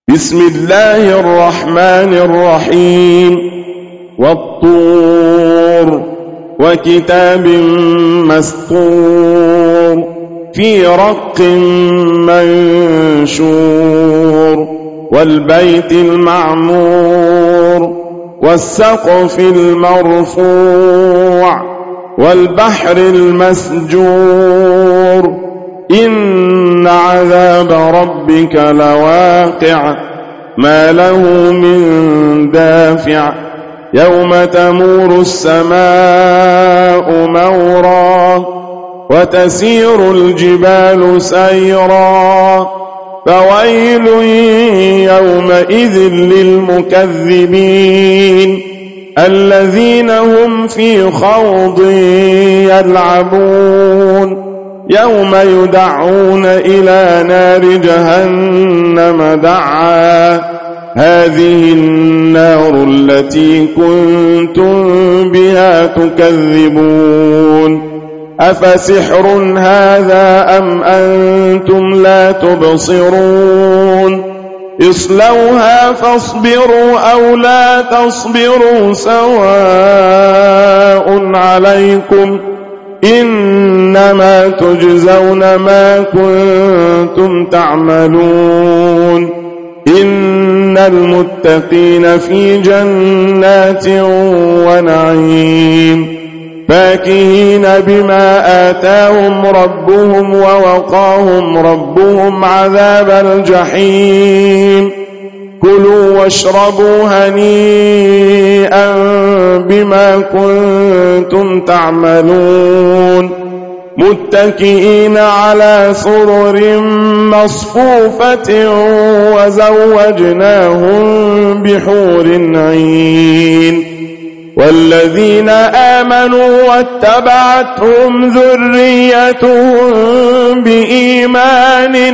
بسم الله الرحمن الرحيم والطور وكتاب مسطور في رق منشور والبيت المعمور والسقف المرفوع والبحر المسجور إن عذاب ربك لواقع ما له من دافع يوم تمور السماء مورا وتسير الجبال سيرا فويل يومئذ للمكذبين الذين هم في خوض يلعبون يوم يدعون إلى نار جهنم دعا هذه النار التي كنتم بها تكذبون أفسحر هذا أم أنتم لا تبصرون اصلوها فاصبروا أو لا تصبروا سواء عليكم إنما تجزون ما كنتم تعملون إن المتقين في جنات ونعيم فاكهين بما آتاهم ربهم ووقاهم ربهم عذاب الجحيم كلوا واشربوا هنيئا بما كنتم تعملون متكئين على سرر مصفوفة وزوجناهم بحور عين والذين آمنوا واتبعتهم ذريتهم بإيمان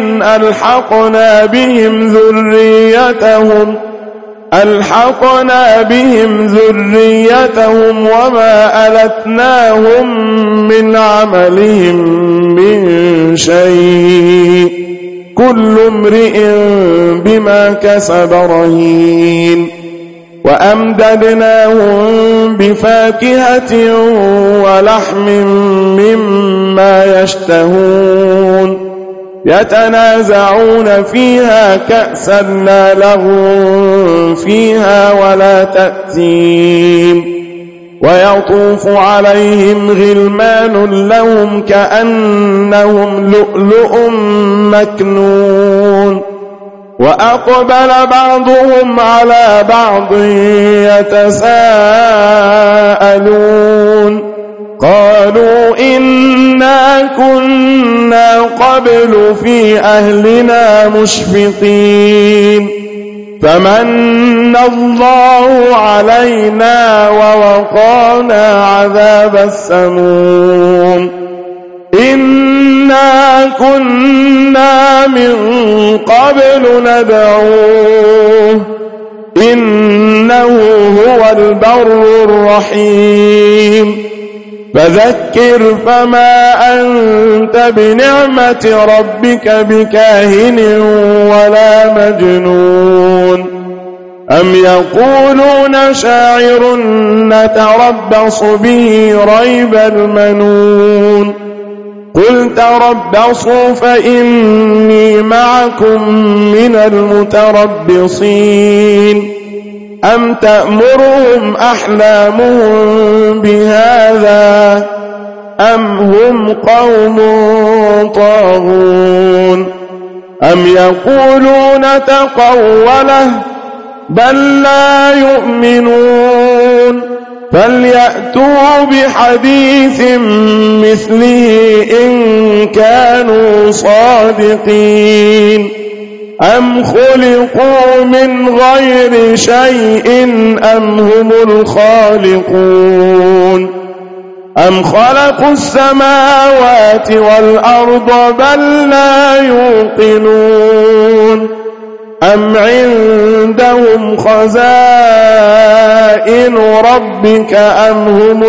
ألحقنا بهم ذريتهم وما ألتناهم من عملهم من شيء كل امرئ بما كسب رهين وأمددناهم بفاكهة ولحم مما يشتهون يتنازعون فيها كأسا لا لغو فيها ولا تأثيم ويطوف عليهم غلمان لهم كأنهم لؤلؤ مكنون وأقبل بعضهم على بعض يتساءلون قالوا إنا كنا قبل في أهلنا مشفقين فمن الله علينا ووقانا عذاب السموم إنا كنا من قبل ندعوه إنه هو البر الرحيم فذكر فما أنت بنعمة ربك بكاهن ولا مجنون أم يقولون شاعر نتربص به ريب المنون قل تربصوا فإني معكم من المتربصين أم تأمرهم أحلامهم بهذا أم هم قوم طاغون أم يقولون تقوله بل لا يؤمنون فليأتوا بحديث مثله إن كانوا صادقين أم خلقوا من غير شيء أم هم الخالقون أم خلقوا السماوات والأرض بل لا يوقنون أم عندهم خزائن ربك أم هم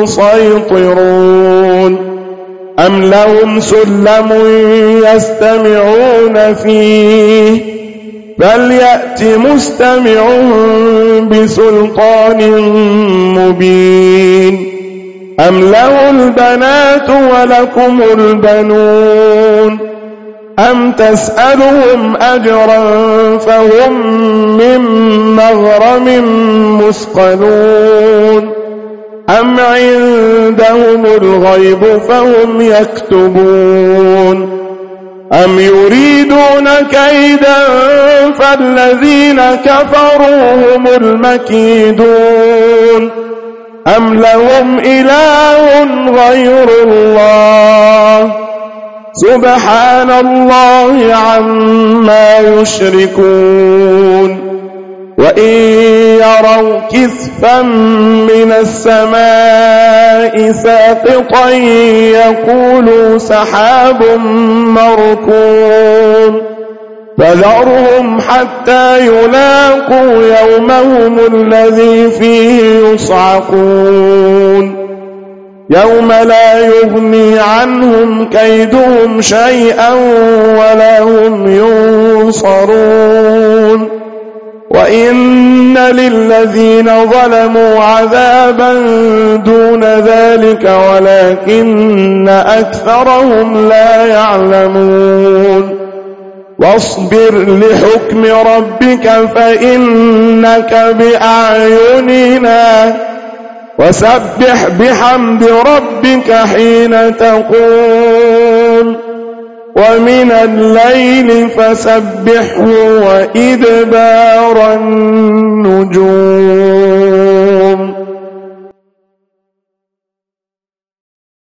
المسيطرون أم لهم سلم يستمعون فيه فليأت مستمعهم بسلطان مبين أم له البنات ولكم البنون أم تسألهم أجرا فهم من مغرم مثقلون أم عندهم الغيب فهم يكتبون أم يريدون كيدا فالذين كفروا هم المكيدون أم لهم إله غير الله سبحان الله عما يشركون وإن يروا كسفا من السماء ساقطا يقولوا سحاب مركوم فذرهم حتى يلاقوا يومهم الذي فيه يصعقون يوم لا يغني عنهم كيدهم شيئا ولا هم ينصرون وإن للذين ظلموا عذابا دون ذلك ولكن أكثرهم لا يعلمون واصبر لحكم ربك فإنك بأعيننا وسبح بحمد ربك حين تقوم ومن الليل فسبحه وإدبار النجوم